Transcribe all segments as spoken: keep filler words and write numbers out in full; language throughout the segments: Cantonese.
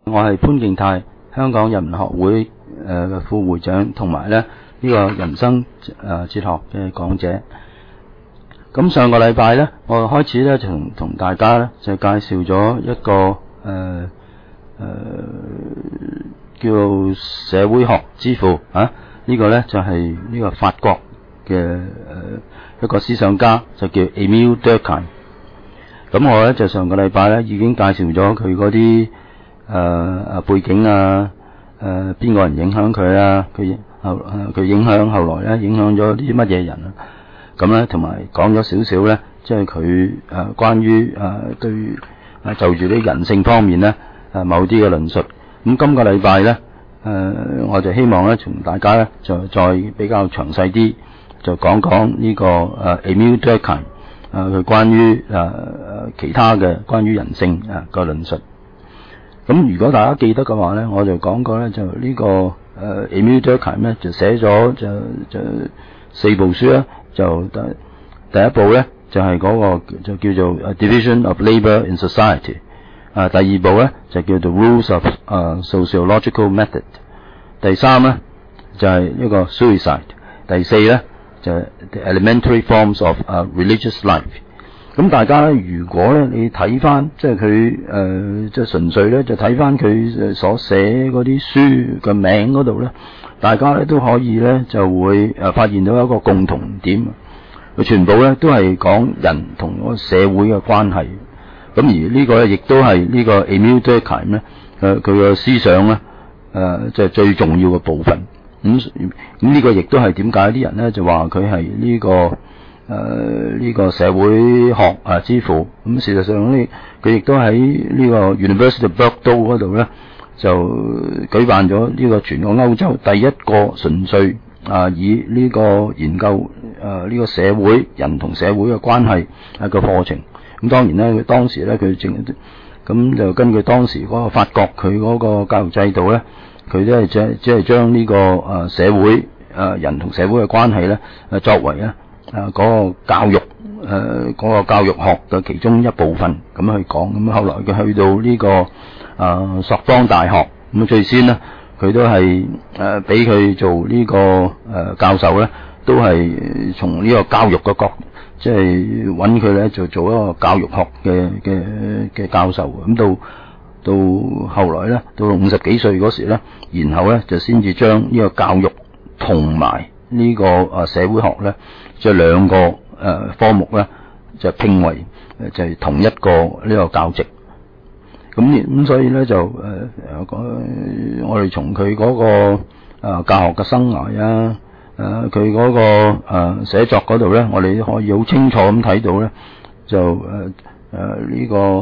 我係潘敬泰，香港人文學會誒嘅副會長，同埋咧呢個人生誒哲學嘅講者。咁上個禮拜咧，我開始咧就同同大家咧就介紹咗一個誒誒、呃呃、叫做社會學之父啊，呢、這個咧就係、是、呢個法國嘅誒、呃、一個思想家，就叫 Émile Durkheim。咁我咧就上個禮拜咧已經介紹咗佢嗰啲誒誒背景啊，誒邊個人影響佢啊，佢後誒佢影響後來咧影響咗啲乜嘢人啊，咁咧同埋講咗少少咧，即係佢誒關於誒、呃、對誒就住啲人性方面咧誒某啲嘅論述。咁今個禮拜咧誒我就希望咧同大家咧就再比較詳細啲就講講呢個誒 Émile Durkheim。誒、啊，佢關於誒誒、啊、其他嘅關於人性誒個論述。咁如果大家記得嘅話咧，我就講過咧，就呢、這個誒 Émile Durkheim咧就寫咗就就四部書啦。就第第一部咧就係、是、嗰個就叫做 Division of Labour in Society。啊，第二部咧就叫做 Rules of 誒、uh, Sociological Method。第三咧就係、是、一個 Suicide。第四咧就係 the elementary forms of、uh, religious life。咁大家咧，如果咧你睇翻，即係佢誒，即係純粹咧就睇翻佢所寫嗰啲書嘅名嗰度咧，大家咧都可以咧就會誒發現到一個共同點，佢全部咧都係講人同嗰個社會嘅關係。咁而呢個咧亦都係呢個 Émile Durkheim 咧誒佢嘅思想咧誒即係最重要嘅部分。咁咁呢個亦都係點解啲人咧就話佢係呢個誒呢、呃這個社會學啊之父。咁事實上呢，佢亦都喺呢個 University of Bordeaux 嗰度咧就舉辦咗呢個全個歐洲第一個純粹啊以呢個研究誒呢、啊這個社會人同社會嘅關係一個課程。咁當然咧，佢當時咧佢正咁就根據當時嗰個法國佢嗰個教育制度咧。佢都係即即係將呢個誒社會誒人同社會嘅關係咧誒作為咧誒嗰個教育誒嗰個教育學嘅其中一部分咁去講。咁後來佢去到呢個誒索邦大學，咁最先咧佢都係誒俾佢做呢個誒教授咧，都係從呢個教育嘅角，即係揾佢咧就做一個教育學嘅嘅嘅教授。咁到到後來咧，到五十幾歲嗰時咧，然後咧就先至將呢個教育同埋呢個誒社會學咧，即係兩個誒科目咧，就拼為誒就係同一個呢個教職。咁咁所以咧就誒誒、呃、我哋從佢嗰個誒教學嘅生涯啊，誒佢嗰個誒寫作嗰度咧，我哋可以好清楚咁睇到咧，就誒。誒、呃，呢、這個誒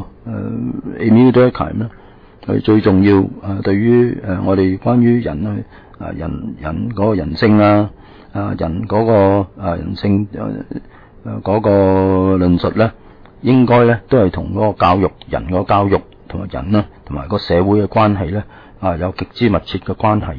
Émile Durkheim 咧，佢最重要誒、呃，對於誒、呃、我哋關於人咧，啊人人嗰個人性啊，啊人嗰、那個啊人性誒誒嗰個論述咧，應該咧都係同嗰個教育人個教育同埋人啦，同埋個社會嘅關係咧，啊有極之密切嘅關係。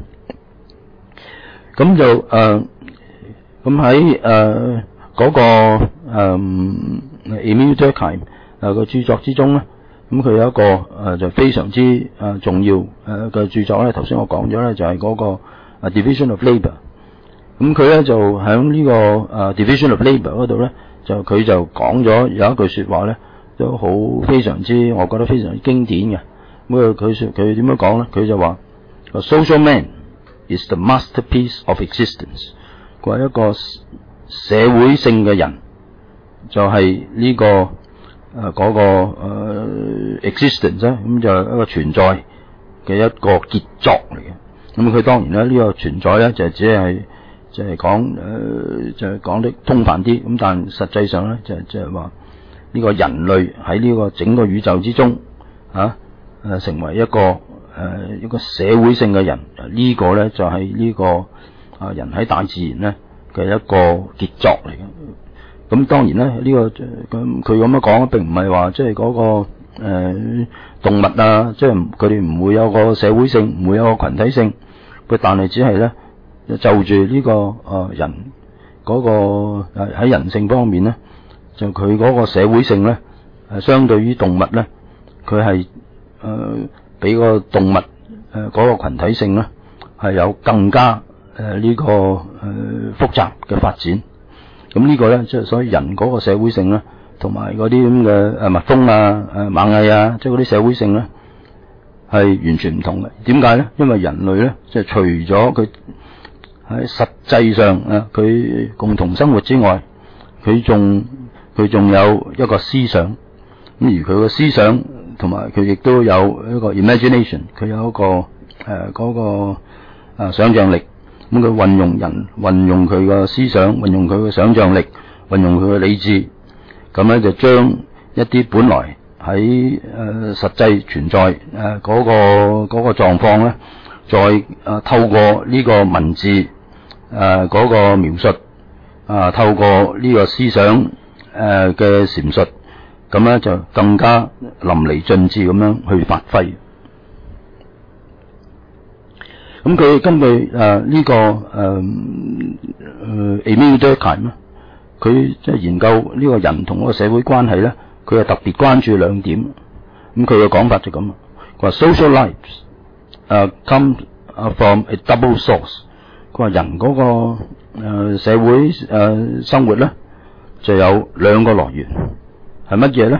咁就誒，咁喺誒嗰個誒。呃 Émile Durkheim 誒個著作之中咧，咁佢有一個誒、呃、就非常之誒、呃、重要誒嘅著作咧。頭先我講咗咧，就係、是、嗰個 Division of Labour。咁佢咧就喺呢、這個誒、呃、Division of Labour 嗰度咧，就佢就講咗有一句說話咧，都好非常之，我覺得非常之經典嘅。咁佢說佢點樣講咧？佢就話：A social man is the masterpiece of existence。佢係一個社會性嘅人。就係呢、這個誒嗰、呃那個誒、呃、existence 咧，咁就係一個存在嘅一個傑作嚟嘅。咁佢當然咧呢、這個存在咧就只係就係講誒就係、是、講得通泛啲。咁但實際上咧就即係話呢個人類喺呢個整個宇宙之中啊誒成為一個誒、呃、一個社會性嘅人。呢、這個咧就係、是、呢、這個啊人喺大自然咧嘅一個傑作嚟嘅。咁當然咧，呢、這個咁佢咁樣講，並唔係話即係嗰個誒、呃、動物啊，即係佢哋唔會有個社會性，唔會有個群體性。佢但係只係咧就住呢、這個誒、呃、人嗰、那個喺、呃、人性方面咧，就佢嗰個社會性咧，誒相對於動物咧，佢係誒比個動物誒嗰、呃那個群體性咧係有更加誒呢、呃這個誒、呃、複雜嘅發展。咁呢個咧即係所以人嗰個社會性咧，同埋嗰啲咁嘅誒蜜蜂啊、誒螞蟻啊，即係嗰啲社會性咧係完全唔同嘅。點解咧？因為人類咧即係除咗佢喺實際上啊，佢共同生活之外，佢仲佢仲有一個思想。咁而佢個思想同埋佢亦都有一個 imagination， 佢有一個誒嗰、呃那個啊想像力。咁佢運用人運用佢個思想，運用佢嘅想像力，運用佢嘅理智，咁咧就將一啲本來喺誒、呃、實際存在誒嗰、呃那個嗰、那個狀況咧，再誒、呃、透過呢個文字誒嗰、呃那個描述啊、呃，透過呢個思想誒嘅闡述，咁咧就更加淋漓盡致咁樣去發揮。咁佢根據誒呢、呃這個誒誒 Émile Durkheim 咧，佢即係研究呢個人同嗰個社會關係咧，佢係特別關注兩點。咁佢嘅講法就咁，佢話 social lives 誒 come from a double source。佢話人嗰、那個誒、呃、社會誒、呃、生活咧就有兩個來源，係乜嘢咧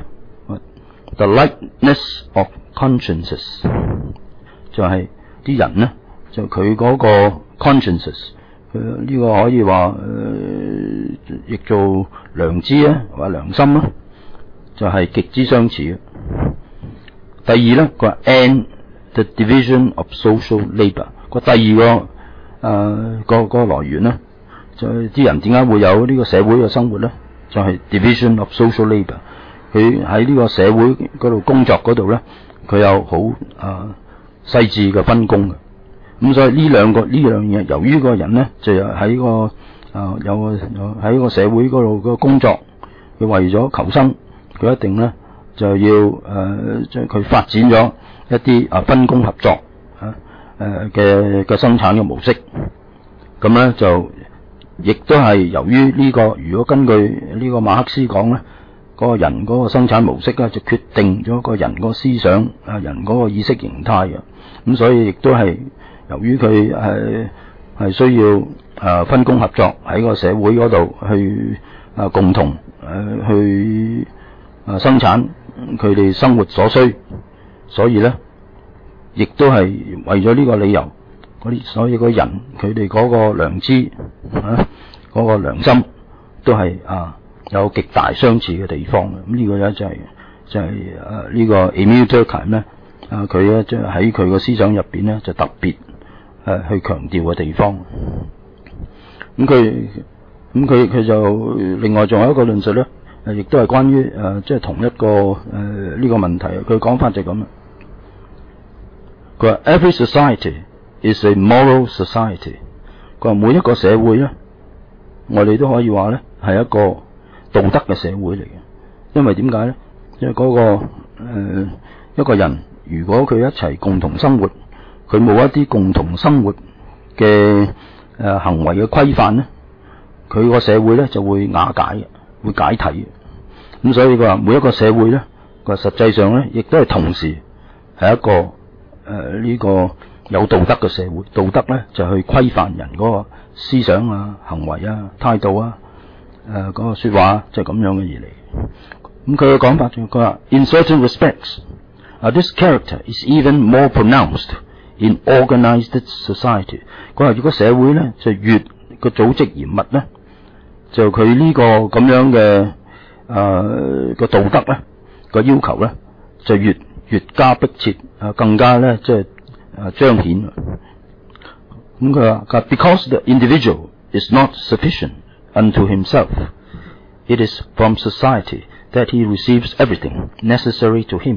？The lightness of consciences 就係啲人咧。就佢嗰個 consciences， 佢呢個可以話誒，譯做良知啊，或者良心啊，就係、是、極之相似嘅。第二咧，佢話 and the division of social labour。個第二個誒、呃、個個來源咧，就係、是、啲人點解會有呢個社會嘅生活咧？就係、是、division of social labour。佢喺呢個社會嗰度工作嗰度咧，佢有好誒細緻嘅分工嘅。咁所以呢兩個呢樣嘢，由於個人咧就喺個啊、呃、有個喺個社會嗰度個工作，佢為咗求生，佢一定咧就要誒即係佢發展咗一啲啊分工合作啊誒嘅嘅生產嘅模式。咁咧就亦都係由於呢、這個，如果根據呢個馬克思講咧，嗰、那個人嗰個生產模式咧就決定咗個人個思想啊人嗰個意識形態嘅。咁所以亦都係。由於佢係係需要誒分工合作喺個社會嗰度去誒共同誒去誒生產佢哋生活所需，所以咧亦都係為咗呢個理由，嗰啲所以個人佢哋嗰個良知啊嗰個良心都係啊有極大相似嘅地方嘅。咁呢個咧就係就係誒呢個 Émile Durkheim 咧啊佢咧即係喺佢個思想入邊咧就特別。誒，去強調嘅地方，咁佢咁佢佢就另外仲有一個論述咧，誒，亦都係關於誒，即係同一個誒呢個問題，佢講法就咁啦。佢話 Every society is a moral society。佢話每一個社會咧，我哋都可以話咧係一個道德嘅社會嚟嘅，因為點解咧？因為嗰個誒一個人如果佢一齊共同生活。佢冇一啲共同生活嘅誒、呃、行為嘅規範咧，佢個社會咧就會瓦解嘅，會解體嘅。咁所以佢話每一個社會咧，佢話實際上咧亦都係同時係一個誒呢、呃這個有道德嘅社會。道德咧就去規範人嗰個思想啊、行為啊、態度啊、誒、呃、嗰、那個說話就係咁樣嘅嘢嚟。咁佢嘅講法就佢話 In certain respects, uh, this character is even more pronounced in organized society。 佢話如果社會咧就越個組織嚴密咧，就佢呢個咁樣嘅誒個道德咧個要求咧就越越加迫切啊，更加咧即係誒彰顯。咁佢話 because the individual is not sufficient unto himself, it is from society that he receives everything necessary to him,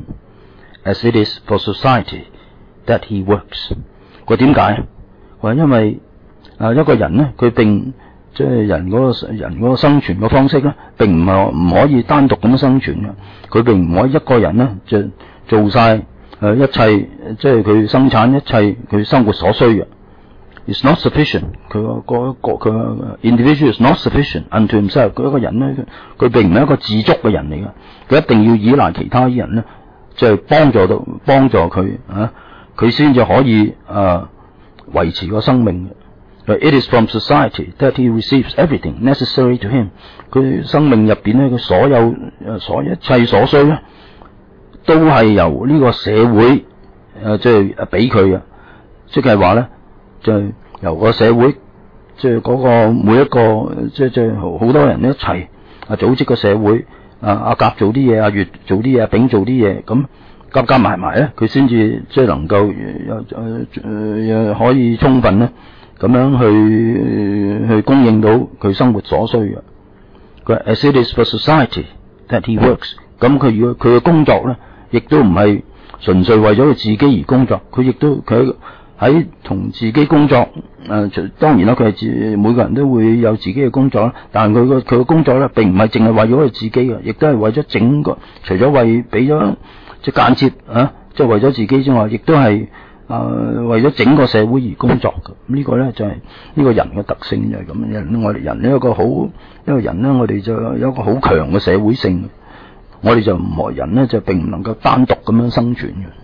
as it is for society that he works。 佢點解？佢因為啊一個人咧，佢並即係人嗰個人嗰個生存嘅方式咧，並唔係唔可以單獨咁生存嘅。佢並唔可以一個人咧就做晒誒一切，即係佢生產一切佢生活所需嘅。It's not sufficient。佢個個佢 individual is not sufficient unto himself。佢一個人咧，佢並唔係一個自足嘅人嚟嘅。佢一定要依賴其他人咧，即係幫助到幫助佢啊。 佢先至可以啊維持個生命嘅。It is from society that he receives everything necessary to him。佢生命入邊咧，佢所有誒所一切所需咧，都係由呢個社會誒即係俾佢嘅，即係話咧就係、是、由個社會即係嗰個每一個即係即係好多人一齊啊組織個社會啊阿甲做啲嘢，阿乙做啲嘢，阿丙做啲嘢，咁夾夾埋埋咧，佢先至即係能夠誒誒誒可以充分咧。咁樣去去供應到佢生活所需嘅。佢 as it is for society that he works。咁佢如果佢嘅工作咧，亦都唔係純粹為咗佢自己而工作，佢亦都佢喺同自己工作誒、呃，當然啦，佢係自每個人都會有自己嘅工作啦。但係佢個佢嘅工作咧，並唔係淨係為咗佢自己嘅，亦都係為咗整個，除咗為俾咗即係間接啊，即係為咗自己之外，亦都係。啊、呃，為咗整個社會而工作嘅，呢、這個咧就係、是、呢個人嘅特性就係咁樣。我哋人呢一個好，一個人咧，我哋就有一個好強嘅社會性。我哋就唔學人咧，就並唔能夠單獨咁樣生存嘅。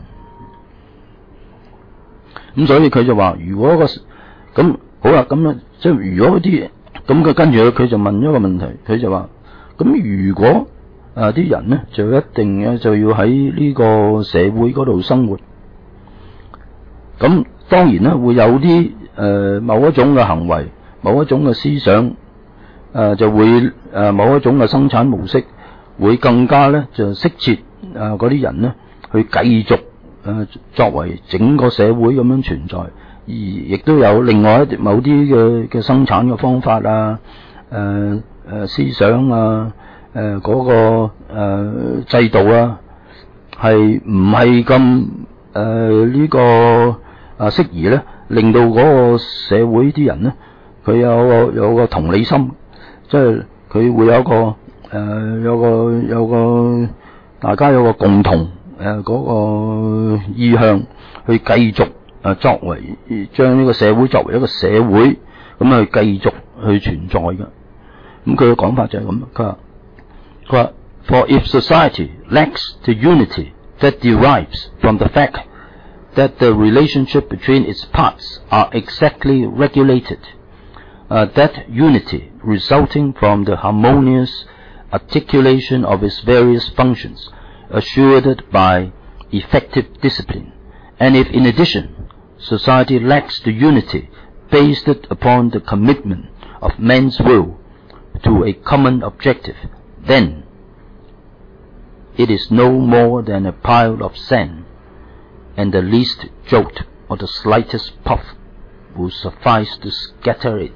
咁所以佢就話：如果個咁好啦，咁咧即係如果啲咁佢跟住佢就問咗個問題，佢就話：咁如果啊啲人咧就一定咧就要喺呢個社會嗰度生活。咁當然咧會有啲誒、呃、某一種嘅行為，某一種嘅思想，誒、呃、就會誒、呃、某一種嘅生產模式，會更加咧就適切誒嗰啲人咧去繼續誒、呃、作為整個社會咁樣存在，而亦都有另外一某啲嘅嘅生產嘅方法啊，誒、呃、誒、呃、思想啊，誒、呃、嗰、那個誒、呃、制度啊，係唔係咁誒呢個？啊，適宜咧，令到嗰個社會啲人咧，佢有個有個同理心，即係佢會有一個誒、呃、有個有個大家有個共同誒嗰、呃那個意向去繼續誒作為將呢個社會作為一個社會咁去繼續去存在嘅。咁佢嘅講法就係咁，佢話佢話 For if society lacks the unity that derives from the fact that the relationship between its parts are exactly regulated, uh, that unity resulting from the harmonious articulation of its various functions assured by effective discipline, and if in addition society lacks the unity based upon the commitment of men's will to a common objective, then it is no more than a pile of sand,and the least jolt or the slightest puff will suffice to scatter it。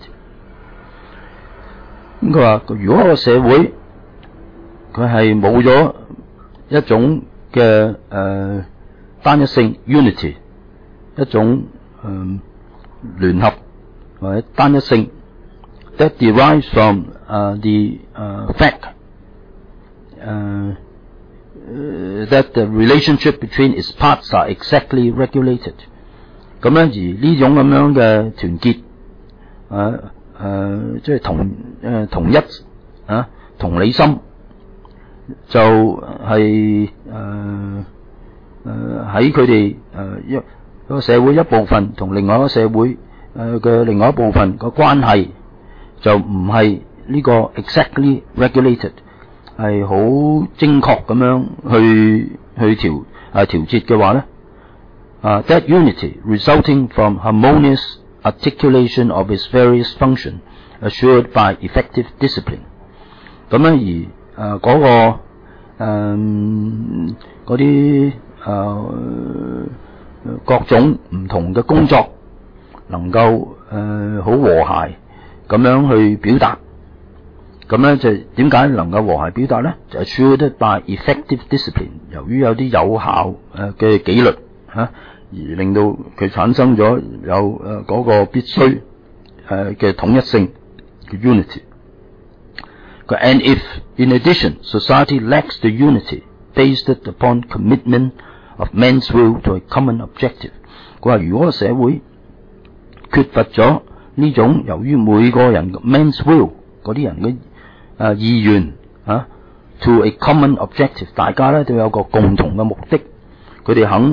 咁佢話：如果個社會佢係冇咗一種嘅誒、呃、單一性 unity， 一種誒、呃、聯合或者單一性 that derives from、uh, the、uh, fact、uh, Uh, that the relationship between its parts are exactly regulated。咁樣而呢種咁樣嘅團結，誒誒，即係同誒、呃、同一啊同理心，就係誒誒喺佢哋誒一個社會一部分同另外一個社會誒嘅、呃、另外一部分個關係，就唔係呢個 exactly regulated。係好精確咁樣去去調啊調節嘅話咧，啊 that unity resulting from harmonious articulation of its various function assured by effective discipline。咁樣而啊嗰、那個誒嗰啲誒各種唔同嘅工作能夠誒好、呃、和諧咁樣去表達。咁咧就點解能夠和諧表達咧？就係 assured by effective discipline， 由於有啲有效誒嘅紀律嚇、啊，而令到佢產生咗有誒嗰、呃那個必須誒嘅統一性嘅 unity。And if in addition society lacks the unity based upon commitment of men's will to a common objective， 佢話如果個社會缺乏咗呢種由於每個人 men's will 嗰啲人嘅誒、啊、意願啊 ，to a common objective， 大家咧都有個共同嘅目的，佢哋肯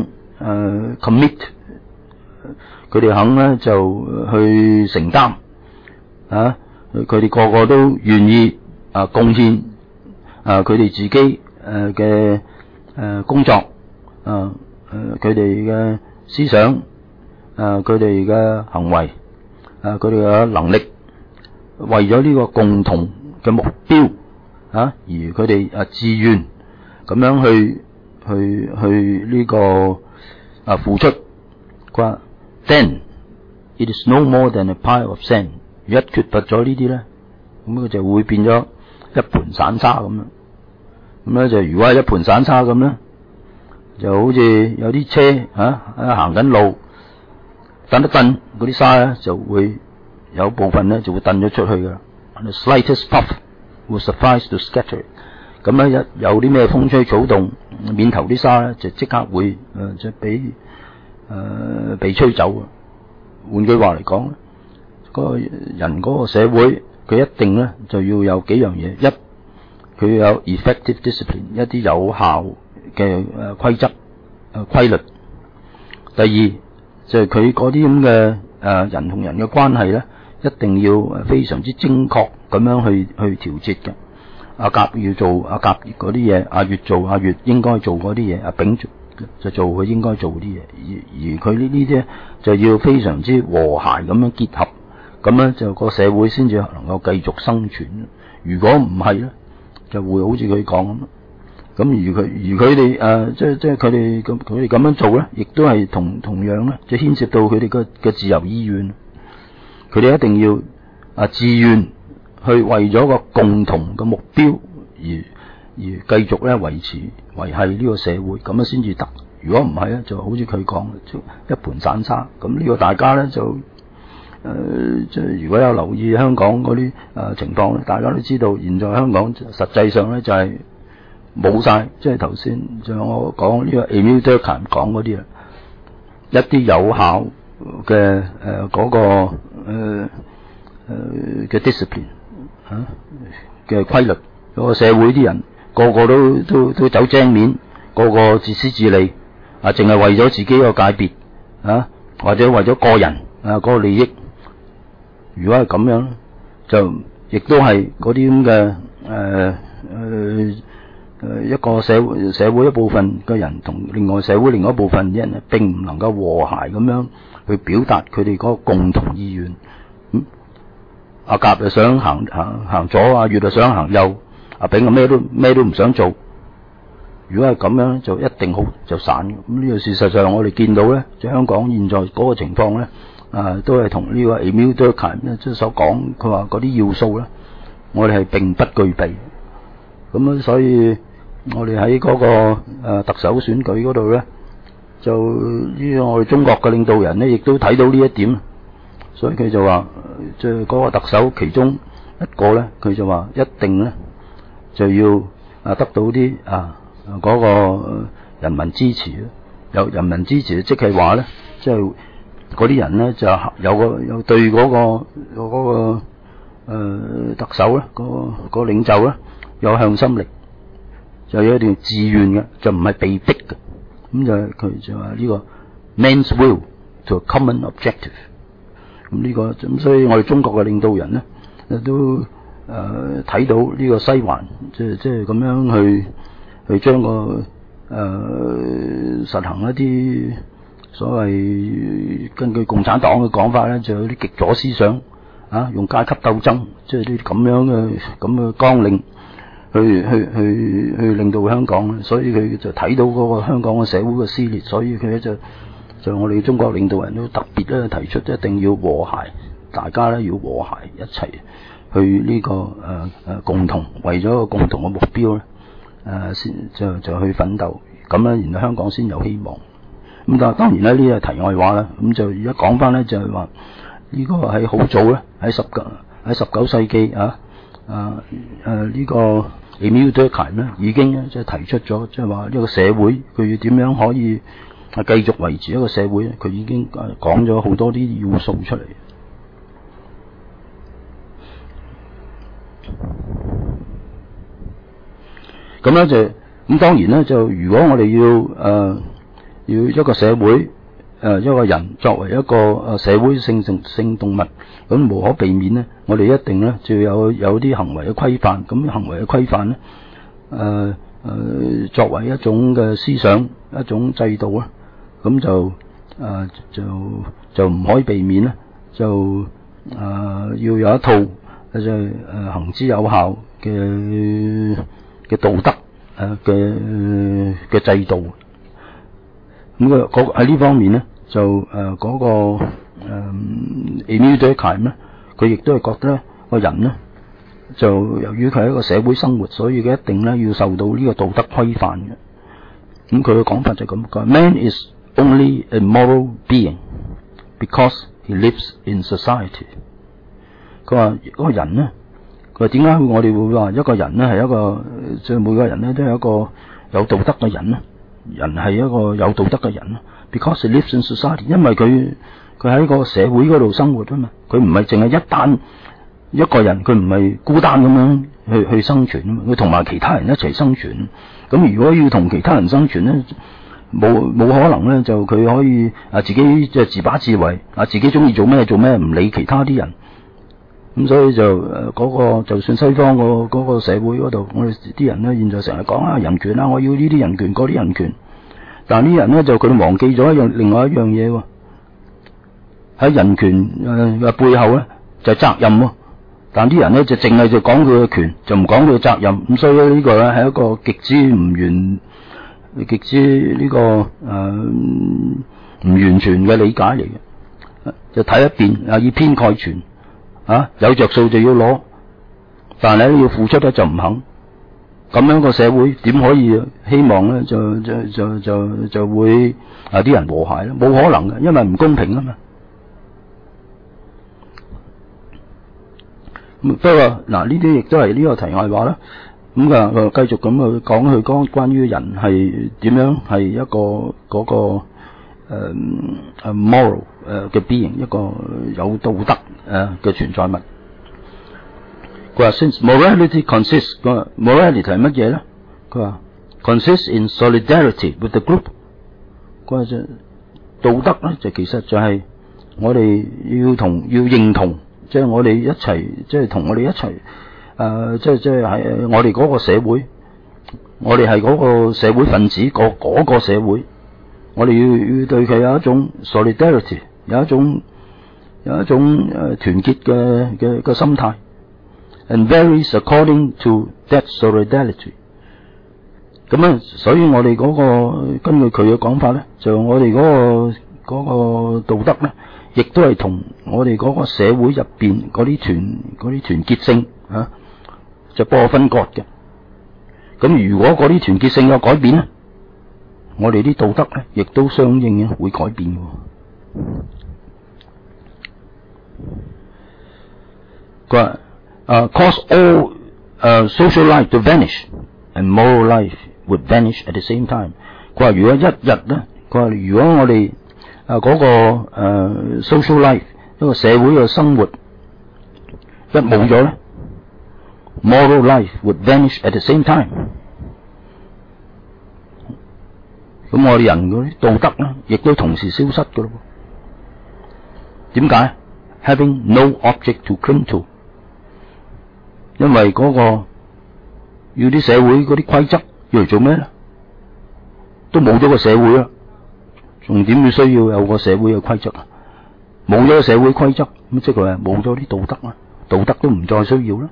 誒 commit， 佢哋肯咧就去承擔啊，佢哋個個都願意啊貢獻啊佢哋自己誒嘅誒工作啊誒佢哋嘅思想啊佢哋嘅行為啊佢哋嘅能力，為咗呢個共同嘅目標啊而佢哋啊自願咁樣去去去呢、這個啊付出。佢話 Then it is no more than a pile of sand。一缺乏咗呢啲咧，咁佢就會變咗一盤散沙咁樣。咁咧就如果係一盤散沙咁咧，就好似有啲車啊行緊路，蹬一蹬嗰啲沙咧就會有部分咧就會蹬咗出去噶。The slightest puff will suffice to scatter。咁咧一有啲咩風吹草動，面頭啲沙咧就即刻會誒即係俾誒被吹走。換句話嚟講，嗰個人嗰個社會佢一定咧就要有幾樣嘢，一佢要有 effective discipline， 一啲有效嘅誒規則誒規律。第二就係佢嗰啲咁嘅誒人同人嘅關係咧，一定要非常之精確咁樣去去調節嘅。阿甲要做阿甲嗰啲嘢，阿乙做阿乙應該做嗰啲嘢，阿丙就做佢應該做啲嘢，而而佢呢啲咧就要非常之和諧咁樣結合，咁咧就個社會先至能夠繼續生存。如果唔係咧，就會好似佢講咁。咁而佢而佢哋誒即係即係佢哋咁佢哋咁樣做咧，亦都係同同樣咧，就牽涉到佢哋嘅嘅自由意願。佢哋一定要啊自願去為咗個共同嘅目標而而繼續咧維持維繫呢個社會，咁樣先至得。如果唔係咧，就好似佢講，一盤散沙。咁呢個大家咧就誒即係如果有留意香港嗰啲誒情況咧，大家都知道，現在香港實際上咧就係冇晒，即係頭先就我講呢個 Emile Durkheim 講嗰啲啊，一啲有效嘅誒嗰個誒誒嘅 discipline 吓嘅規律，嗰個社會啲人個個都都都走正面，個個自私自利啊，淨係為咗自己個界別啊，或者為咗個人啊嗰個利益。如果係咁樣，就亦都係嗰啲咁嘅誒誒誒一個社會社會一部分嘅人同另外社會另外一部分嘅人並唔能夠和諧咁樣去表達佢哋嗰個共同意願。咁阿甲就想行行行左，阿乙就想行右，阿丙啊咩都咩都唔想做。如果係咁樣，就一定好就散。咁呢個事實上我哋見到咧，即係香港現在嗰個情況咧，啊都係同呢個 Emile Durkheim 咧即係所講，佢話嗰啲要素咧，我哋係並不具備。咁啊，所以我哋喺嗰個誒、呃、特首選舉嗰度咧，就呢個我哋中國嘅領導人咧，亦都睇到呢一點，所以佢就話，即係嗰個特首其中一個咧，佢就話一定咧就要啊得到啲啊嗰、那個人民支持。有人民支持，即係話咧，即係嗰啲人咧就有個有對嗰、那個嗰、那個誒、呃、特首咧，嗰、那個嗰、那個領袖咧有向心力。就有一段自願嘅，就唔係被逼嘅。咁就佢就話呢個 man's will to a common objective。咁呢個咁，所以我哋中國嘅領導人咧，都誒睇、呃、到呢個西環，即係即係咁樣去去將個誒、呃、實行一啲所謂根據共產黨嘅講法咧，就有啲極左思想啊，用階級鬥爭，即係啲咁樣嘅咁嘅綱領。去去去去令到香港，所以佢就睇到嗰個香港嘅社會嘅撕裂，所以佢咧就就我哋中國領導人都特別咧提出一定要和諧，大家咧要和諧一齊去呢、這個誒誒、呃、共同為咗個共同嘅目標咧誒先就就去奮鬥，咁咧然後香港先有希望。咁但係當然咧呢個題外話啦，咁就而家講翻咧就係話呢個喺好早咧喺十九喺十九世紀啊啊誒呢、這個。Emile Durkheim 咧已經咧即係提出咗，即係話呢個社會佢要點樣可以啊繼續維持一個社會咧，佢已經誒講咗好多啲要素出嚟。咁咧就咁當然咧就如果我哋要誒要一個社會誒一個人作為一個誒社會性性性動物，咁無可避免咧，我哋一定咧就有有啲行為嘅規範。咁行為嘅規範咧，誒、呃、誒、呃、作為一種嘅思想一種制度啦，咁就誒、呃、就就唔可以避免咧，就誒、呃、要有一套誒誒行之有效嘅嘅道德誒嘅嘅制度。咁佢嗰喺呢方面咧，就誒嗰、呃那個誒 Emile Durkheim 咧，佢亦都係覺得咧個人咧，就由於佢係一個社會生活，所以佢一定咧要受到呢個道德規範嘅。咁佢嘅講法就咁講 ：Man is only a moral being because he lives in society。佢話嗰個人咧，佢話點解我哋會話一個人咧係一個即係每個人咧都係一個有道德嘅人咧？人係一個有道德嘅人 because he lives in society， 因為佢佢喺個社會嗰度生活啊嘛，佢唔係淨係一單一個人，佢唔係孤單咁樣去去生存啊嘛，佢同埋其他人一齊生存。咁如果要同其他人生存咧，冇冇可能咧，就佢可以啊自己即係自把自為啊，自己中意做咩做咩，唔理其他啲人。咁所以就誒嗰、那個就算西方個嗰個社會嗰度，我哋啲人咧現在成日講啊人權啊，我要呢啲人權嗰啲人權，但係呢啲人咧就佢哋忘記咗一樣另外一樣嘢喎，喺人權誒嘅、呃、背後咧就係、是、責任喎，但啲人咧就淨係就講佢嘅權，就唔講佢嘅責任。咁所以呢個咧係一個極之唔完、極之呢、這個誒唔、呃、完全嘅理解嚟嘅，就睇一遍啊以偏概全。啊，有着數就要攞，但係咧要付出咧就唔肯，咁樣個社會點可以希望咧就就就就就會啊啲人和諧咧？冇可能嘅，因為唔公平啊嘛。不過嗱，呢啲亦都係呢個題外話啦。咁啊，繼續咁去講去講關於人係點樣係一個嗰個誒誒 moral 誒嘅 being， 一個有道德誒嘅存在物。佢話 since morality consists， 佢話 morality 係乜嘢咧？佢話 consists in solidarity with the group。佢話就道德咧就其實就係我哋要同要認同，即係我哋一齊，即係同我哋一齊誒，即係即係係我哋嗰個社會，我哋係嗰個社會分子，個嗰個社會，我哋要要對佢有一種 solidarity， 有一種有一種誒團結嘅嘅嘅心態 ，and varies according to that solidarity。咁啊，所以我哋嗰個根據佢嘅講法咧，就我哋嗰個嗰個道德咧，亦都係同我哋嗰個社會入邊嗰啲團嗰啲團結性啊，就不可分割嘅。咁如果嗰啲團結性有改變咧，我哋啲道德咧，亦都相應嘅會改變嘅。佢話啊 cause all 誒 social life to vanish and moral life would vanish at the same time。佢話如果一日咧，佢話如果我哋啊嗰個誒 social life 一個社會嘅生活一冇咗咧 ，moral life would vanish at the same time。咁我哋人嗰啲道德咧，亦都同時消失㗎咯。點解 ？Having no object to cling to， 因為嗰個要啲社會嗰啲規則要嚟做咩咧？都冇咗個社會啦，仲點會需要有個社會嘅規則啊？冇咗個社會規則，咁即係話冇咗啲道德啊，道德都唔再需要啦。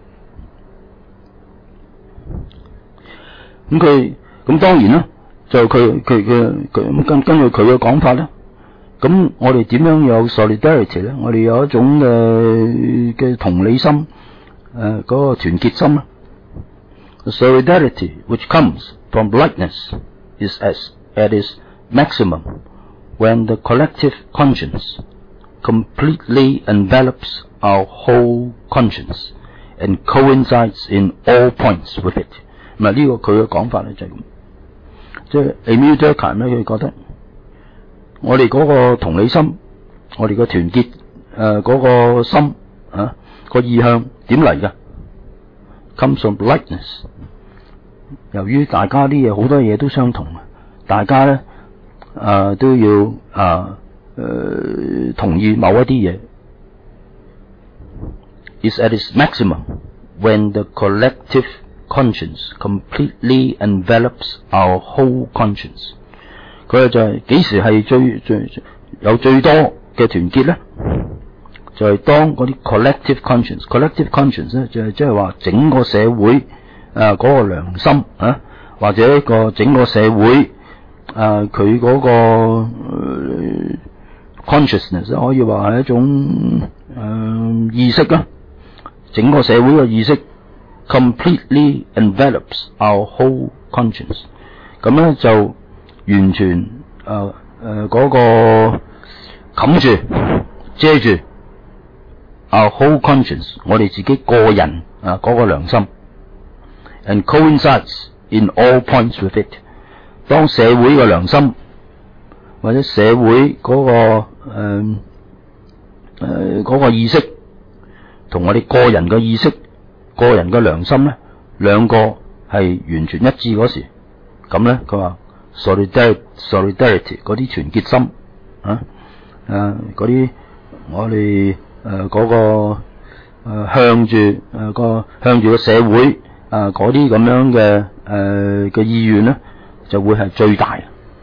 咁佢咁當然啦。就佢佢嘅佢根根據佢嘅講法咧，咁我哋點樣有 solidarity 咧？我哋有一種嘅嘅同理心，誒、呃、嗰個團結心啦。Solidarity which comes from likeness is as at its maximum when the collective conscience completely envelops our whole conscience and coincides in all points with it。咁啊，呢個佢嘅講法咧就係咁。即係 Emile Durkheim 咧，佢覺得我哋嗰個同理心，我哋個團結誒嗰、呃嗰個心啊、嗰個意向點嚟㗎 ？Comes from likeness。由於大家啲嘢好多嘢都相同，大家咧啊都要啊誒同意某一啲嘢。Is at its maximum when the collective conscience completely envelops our whole conscience。佢就係幾時係最最有最多嘅團結咧？就係、是、當嗰啲 collective conscience，collective conscience 咧就係即係話整個社會誒嗰、呃那個良心啊，或者一個整個社會誒佢嗰個、呃、consciousness 可以話係一種誒、呃、意識啦。整個社會嘅意識 completely envelops our whole conscience， 咁咧就完全誒誒嗰個冚住遮住 our whole conscience， 我哋自己個人啊嗰個良心 ，and coincides in all points with it。當社會嘅良心或者社會嗰個誒誒嗰個意識同我哋個人嘅意識、個人嘅良心咧，兩個係完全一致嗰時，咁咧佢話 solidarity solidarity 嗰啲團結心啊，誒嗰啲我哋誒嗰個誒、呃、向住誒、呃、個向住個社會啊嗰啲咁樣嘅誒嘅意願咧，就會係最大。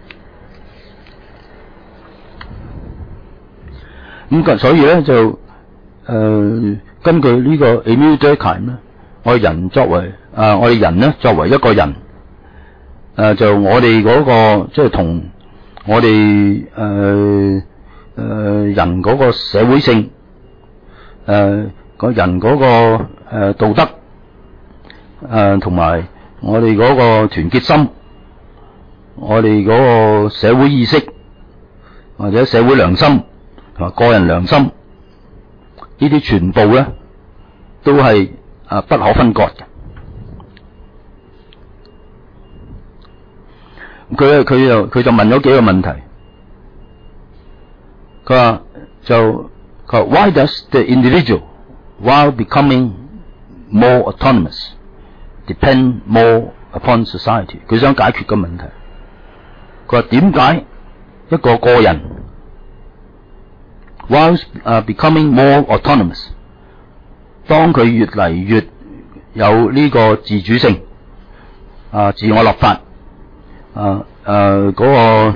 咁所以咧就誒。呃根據呢個 Emile Durkheim 咧，我哋人作為啊，我哋人咧作為一個人，誒、啊、就我哋嗰、那個即係同我哋誒誒人嗰個社會性，誒、啊、個人嗰、那個誒、呃、道德，誒同埋我哋嗰個團結心，我哋嗰個社會意識或者社會良心同埋個人良心。呢啲全部咧都係啊不可分割嘅。佢佢就佢就問咗幾個問題。佢話就佢話 Why does the individual, while becoming more autonomous, depend more upon society？ 佢想解決個問題。佢話點解一個個人While、uh, becoming more autonomous， 當佢越嚟越有呢個自主性，啊，自我立法，啊，誒嗰個誒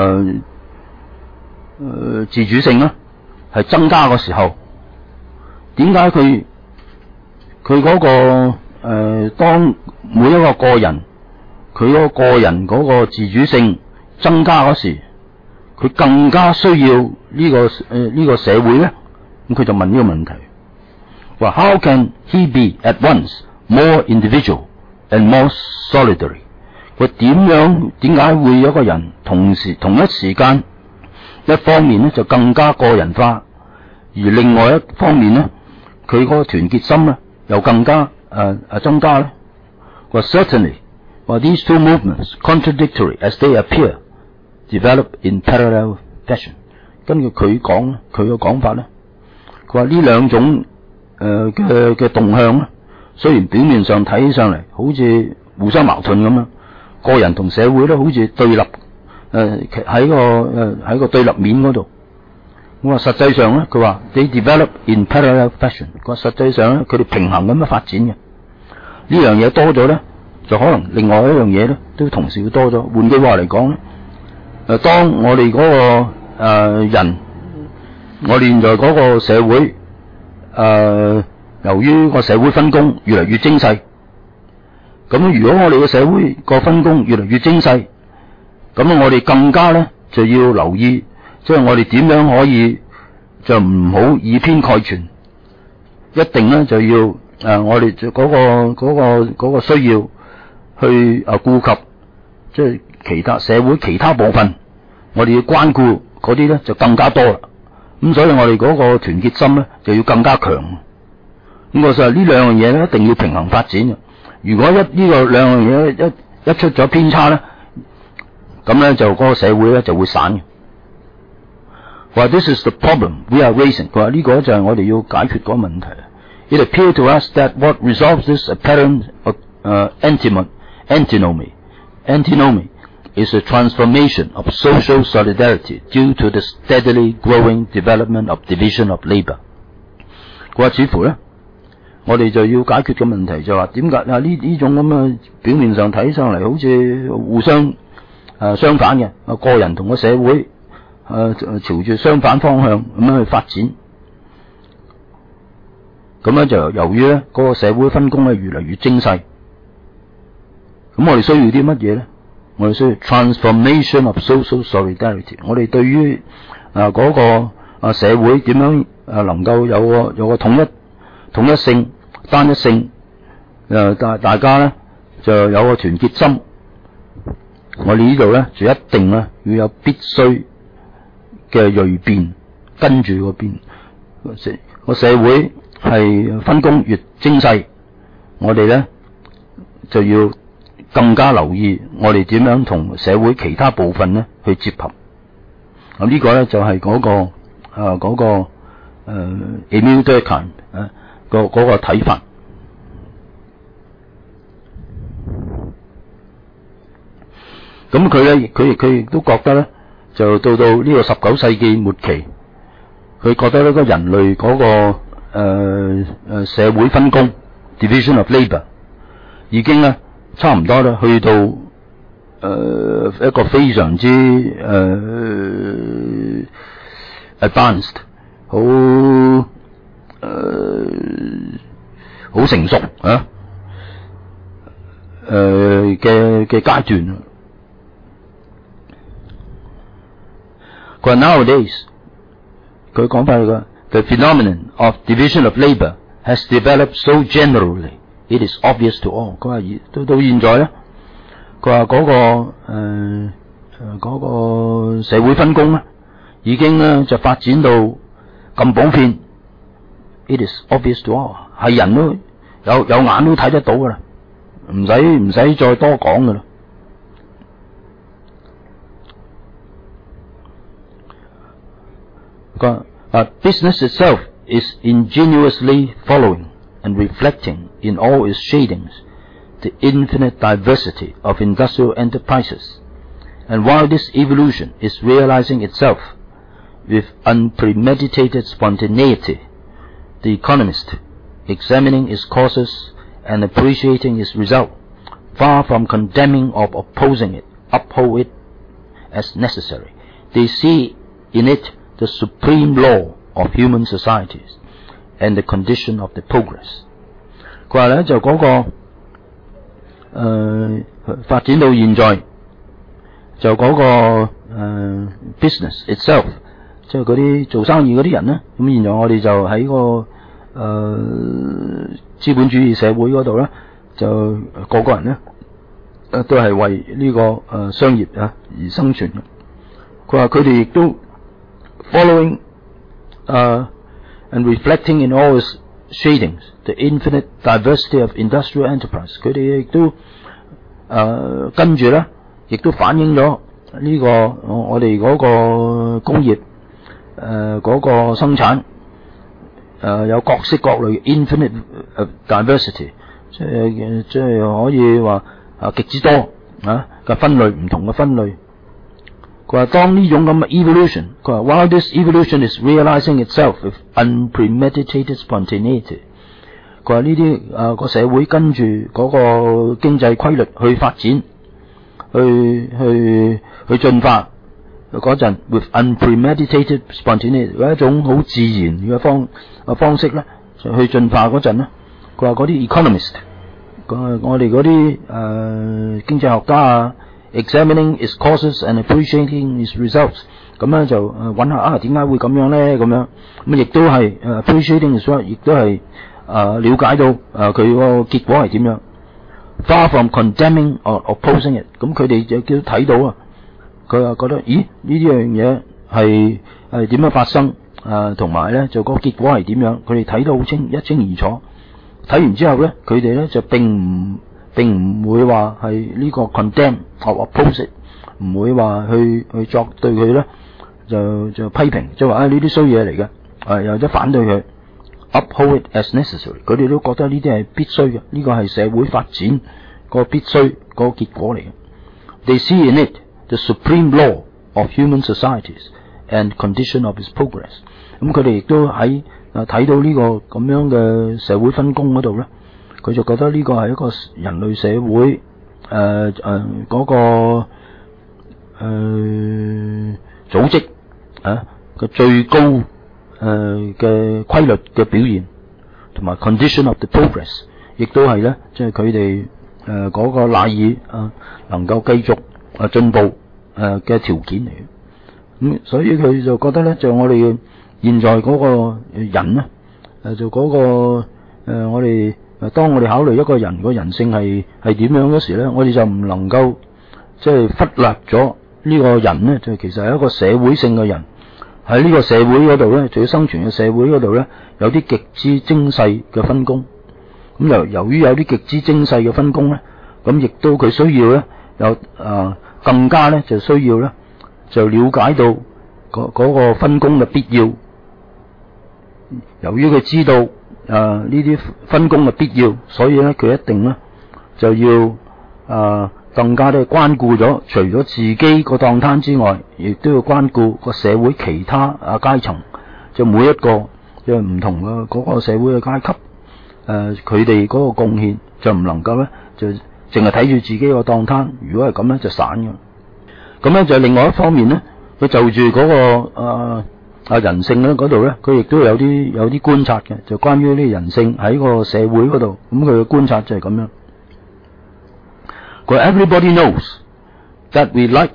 誒自主性咧係增加嘅時候，點解佢佢嗰個誒當每一個個人佢嗰個個人嗰個自主性增加嗰時，佢更加需要呢、這個誒呢、呃這個社會咧？咁佢就問呢個問題，話 How can he be at once more individual and more solidary？ 佢點樣點解會有一個人同時同一時間一方面咧就更加個人化，而另外一方面咧佢嗰個團結心咧又更加誒誒、呃、增加咧？話 Certainly， 話 these two movements contradictory as they appear。develop in parallel fashion。根據佢講，佢嘅講法咧，佢話呢兩種誒嘅嘅動向咧，雖然表面上睇起上嚟好似互相矛盾咁樣，個人同社會咧好似對立誒喺、呃、個誒喺、呃、個對立面嗰度。我話實際上咧，佢話 they develop in parallel fashion。佢話實際上咧，佢哋平衡咁樣發展嘅。呢樣嘢多咗咧，就可能另外一樣嘢咧都同時會多咗。換句話嚟講咧。誒，當我哋嗰、那個誒、呃、人，我哋現在嗰個社會誒、呃，由於個社會分工越嚟越精細，咁如果我哋嘅社會個分工越嚟越精細，咁我哋更加咧就要留意，即、就、係、是、我哋點樣可以就唔好以偏概全，一定咧就要誒、呃、我哋嗰、那個嗰、那個嗰、那個需要去誒顧及，即係其他社會其他部分。我哋要關顧嗰啲咧就更加多啦，咁所以我哋嗰個團結心咧就要更加強。咁我實呢兩樣嘢咧一定要平衡發展嘅。如果一呢、這個兩樣嘢一一出咗偏差咧，咁咧就嗰個社會咧就會散嘅。話 This is the problem we are raising。佢話呢個就係我哋要解決嗰個問題。It appears to us that what resolves this apparent uh, antinomy antinomy antinomy is a transformation of social solidarity due to the steadily growing development of division of labor。佢話似乎咧，我哋就要解決嘅問題就話點解啊？呢呢種咁嘅表面上睇上嚟好似互相誒、呃、相反嘅，啊個人同個社會誒、呃、朝住相反方向咁樣去發展。咁咧就由於咧嗰、那個社會分工咧越嚟越精細，咁我哋需要啲乜嘢咧？我哋需要 transformation of social solidarity。我哋對於啊嗰、那個啊社會點樣啊能夠有個有個統一統一性、單一性，誒大大家咧就有個團結心。我哋呢度咧就一定咧要有必須嘅鋭變，跟住嗰邊個社會係分工越精細，我哋咧就要更加留意我哋點樣同社會其他部分咧去接合。咁呢個咧就係嗰個誒嗰個誒 Emile Durkheim 誒個嗰個睇法。咁佢咧佢佢亦都覺得咧，就到到呢個十九世紀末期，佢覺得呢個人類嗰個誒誒、呃、社會分工 division of labour 已經咧差唔多咧去到誒、呃、一個非常之誒、呃、advanced 好誒好成熟啊誒嘅嘅階段。佢話 nowadays 佢講翻個 the phenomenon of division of labour has developed so generally it is obvious to all。佢話到到現在咧，佢話嗰個誒誒嗰個社會分工咧，已經咧就發展到咁普遍 ，it is obvious to all， 係人都有有眼都睇得到噶啦，唔使唔使再多講噶啦。Uh, business itself is ingenuously following and reflecting in all its shadings the infinite diversity of industrial enterprises. And while this evolution is realizing itself with unpremeditated spontaneity, the economist, examining its causes and appreciating its result, far from condemning or opposing it, uphold it as necessary. They see in it the supreme law of human societies and the condition of the progress。佢話咧就嗰、那個誒、呃、發展到現在，就嗰、那個誒、呃、business itself， 即係嗰啲做生意嗰啲人咧，咁現在我哋就喺個誒、呃、資本主義社會嗰度咧，就個個人咧誒都係為呢、這個誒、呃、商業啊而生存嘅。佢話佢哋亦都following uh, and reflecting in all its shadings the infinite diversity of industrial enterprise。 佢哋亦都誒跟住咧，亦都反映咗呢、這個我哋嗰個工業誒嗰、呃那個生產誒、呃、有各式各類 infinite diversity， 即係即係可以話啊極之多啊嘅分類，唔同嘅分類。佢話當呢種咁嘅 evolution， 佢話 while this evolution is realizing itself with unpremeditated spontaneity， 佢話呢啲誒個社會跟住嗰個經濟規律去發展，去去去進化嗰陣 with unpremeditated spontaneity， 有一種好自然嘅方嘅方式咧，去進化嗰陣咧，佢話嗰啲 economist， 我哋嗰啲誒經濟學家啊。examining its causes and appreciating its results， 咁咧就誒揾下啊點解會咁樣咧咁樣，咁亦都係誒 appreciating its result， 亦都係誒了解到誒佢個結果係點樣。Far from condemning or opposing it， 咁佢哋就叫睇到啊，佢話覺得咦呢啲樣嘢係係點樣發生誒，同埋咧就個結果係點樣，佢哋睇得好清一清二楚。睇完之後咧，佢哋咧就並唔並唔會話係呢個 condemn or oppose it， 唔會話去去作對佢咧就就批評，即係話啊呢啲衰嘢嚟嘅，啊又或者反對佢 uphold it as necessary， 佢哋都覺得呢啲係必須嘅，呢個係社會發展個必須個結果嚟嘅。They see in it the supreme law of human societies and condition of its progress。咁佢哋亦都喺誒睇到呢個咁樣嘅社會分工嗰度咧，佢就覺得呢個係一個人類社會誒誒嗰個誒、呃、組織啊嘅最高誒嘅規律嘅表現，同埋 condition of the progress， 亦都係咧，即係佢哋誒嗰個賴以啊能夠繼續啊進步誒嘅條件嚟嘅。咁所以佢就覺得咧，就我哋現在嗰個人咧，誒就嗰、那個誒、呃、我哋誒當我哋考慮一個人個人性係係點樣嗰時咧，我哋就唔能夠即係忽略咗呢個人咧，就其實係一個社會性嘅人。喺呢個社會嗰度咧，就要生存嘅社會嗰度咧，有啲極之精細嘅分工。咁由由於有啲極之精細嘅分工咧，咁亦都佢需要咧有啊更加咧就需要咧就了解到嗰嗰個分工嘅必要。由於佢知道誒呢啲分工嘅必要，所以咧佢一定咧就要誒、呃、更加咧關顧咗除咗自己個檔攤之外，亦都要關顧個社會其他啊階層，就每一個即係唔同嘅嗰個社會嘅階級誒佢哋嗰個貢獻就唔能夠咧就淨係睇住自己個檔攤，如果係咁咧就散嘅。咁咧就另外一方面咧，佢就住嗰、那個誒。呃啊人性咧嗰度咧，佢亦都有啲有啲觀察嘅，就關於呢啲人性喺個社會嗰度，咁佢嘅觀察就係咁樣。佢 Everybody knows that we like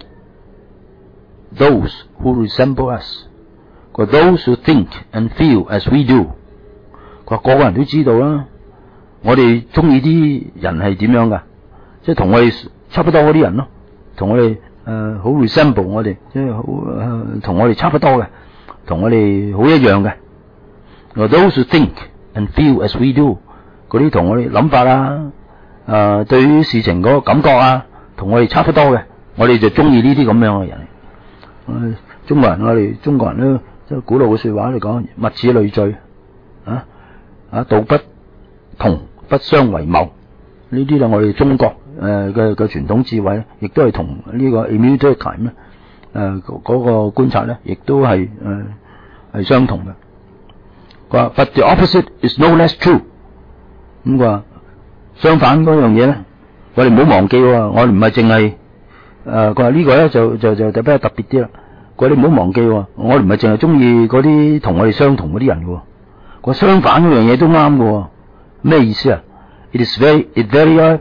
those who resemble us. 佢 those who think and feel as we do. 佢個個人都知道啦，我哋中意啲人係點樣噶，即係同我哋差不多嗰啲人咯，同我哋誒好 resemble 我哋，即係好誒同我哋差不多嘅。同我哋好一樣嘅 ，those who think and feel as we do， 嗰啲同我哋諗法啊，誒、呃、對於事情嗰個感覺啊，同我哋差不多嘅，我哋就中意呢啲咁樣嘅人。呃、中國人我哋中國人都即係古老嘅說話嚟講，物以類聚啊啊，道不同不相為謀。呢啲就我哋中國誒嘅嘅傳統智慧，亦都係同呢個 Emile Durkheim 咧。誒、呃，嗰、那個觀察咧，亦都係誒係相同嘅。佢話 ，but the opposite is no less true。咁佢話相反嗰樣嘢咧，我哋唔好忘記喎，我哋唔係淨係誒，佢話呢個咧就就就比較特別啲啦。佢話你唔好忘記喎，我哋唔係淨係中意嗰啲同我哋相同嗰啲人嘅。佢話相反嗰樣嘢都啱嘅。咩意思啊 ？It is very, it very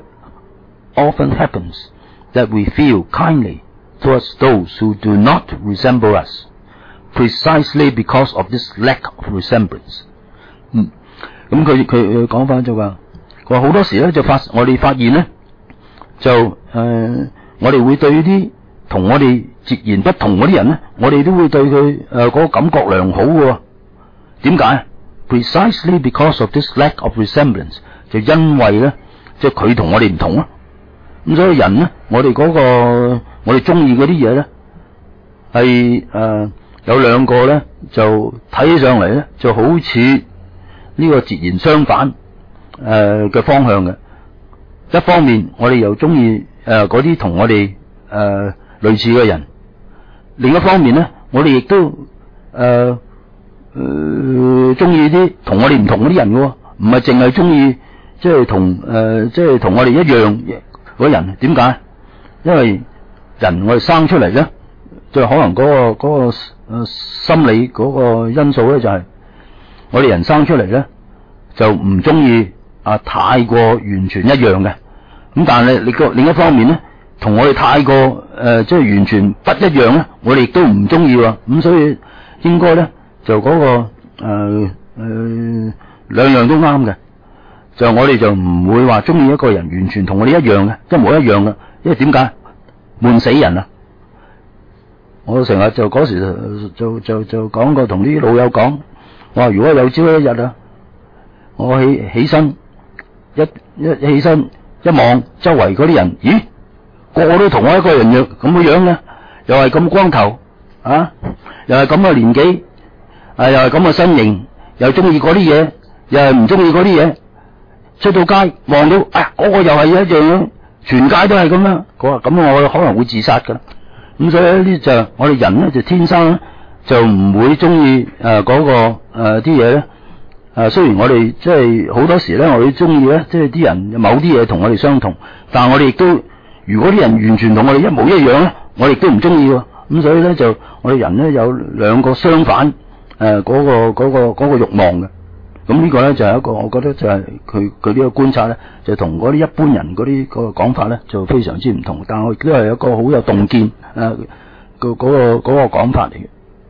often happens that we feel kindly towards those who do not resemble us, precisely because of this lack of resemblance。嗯，咁佢佢講翻就話，佢話好多時咧就發，我哋發現咧就誒、呃，我哋會對啲同我哋截然不同嗰啲人咧，我哋都會對佢誒嗰個感覺良好嘅。點解 ？Precisely because of this lack of resemblance， 就因為咧，即係佢同我哋唔同啊。咁所以人咧，我哋嗰、嗰個我哋中意嗰啲嘢咧，係誒有兩個咧，就睇起上嚟咧，就好似呢個截然相反誒嘅、呃、方向嘅。一方面，我哋又中意誒嗰啲同我哋誒、呃、類似嘅人；另一方面咧，我哋亦都誒誒中意啲同我哋唔同嗰啲人嘅，唔係淨係中意即係同誒即係同我哋一樣嗰人。點解？因為人我哋生出嚟咧，就可能嗰、嗰個、嗰個誒、呃、心理嗰個因素咧，就係、是、我哋人生出嚟咧，就唔中意啊太過完全一樣嘅。咁但係你個另一方面咧，同我哋太過誒即係完全不一樣咧，我哋亦都唔中意喎。咁所以應該咧就嗰、嗰個誒誒、呃呃、兩樣都啱嘅。就我哋就唔會話中意一個人完全同我哋一樣嘅，一模一樣嘅。因為點解？悶死人啊！我成日就嗰時就就就就講過，同啲老友講，我話如果有朝一日啊，我起起身一一起身一望周圍嗰啲人，咦，個個都同我一個人樣咁嘅樣嘅，又係咁光頭啊，又係咁嘅年紀，啊又係咁嘅身形，又中意嗰啲嘢，又係唔中意嗰啲嘢。出到街望到，哎呀，嗰個又係一樣樣，全街都係咁樣。佢話咁我可能會自殺噶啦， 咁所以呢就我哋人咧就天生咧就唔會中意誒嗰個誒啲嘢咧。誒雖然我哋即係好多時咧，我哋中意咧，即係啲人某啲嘢同我哋相同，但係我哋亦都如果啲人完全同我哋一模一樣咧，我哋亦都唔中意喎。咁所以咧就我哋人咧有兩個相反誒嗰個嗰個嗰個慾望嘅。咁呢個咧就係一個，我覺得就係佢佢呢個觀察咧，就同嗰啲一般人嗰啲嗰個講法咧就非常之唔同。但係我亦都係一個好有洞見誒個嗰個嗰個講法嚟嘅。